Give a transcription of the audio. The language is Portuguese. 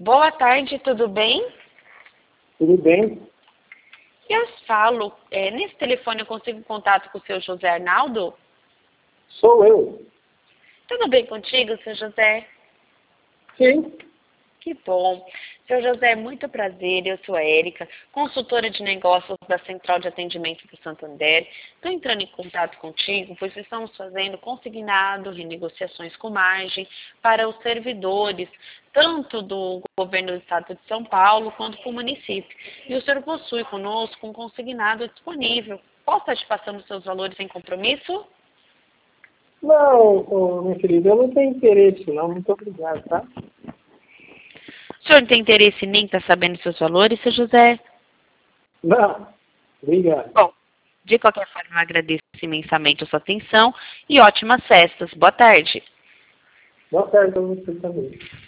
Boa tarde, tudo bem? Tudo bem? Eu falo, nesse telefone eu consigo contato com o seu José Arnaldo? Sou eu. Tudo bem contigo, seu José? Sim. Que bom. Seu José, muito prazer. Eu sou a Érica, consultora de negócios da Central de Atendimento do Santander. Estou entrando em contato contigo, pois estamos fazendo consignado, renegociações com margem para os servidores, tanto do governo do estado de São Paulo quanto do município. E o senhor possui conosco um consignado disponível. Posso estar te passando seus valores em compromisso? Não, minha querida, eu não tenho interesse não. Muito obrigado, tá? O senhor não tem interesse nem estar sabendo seus valores, seu José? Não. Obrigado. Bom, de qualquer forma, eu agradeço imensamente a sua atenção e ótimas festas. Boa tarde. Boa tarde a você também.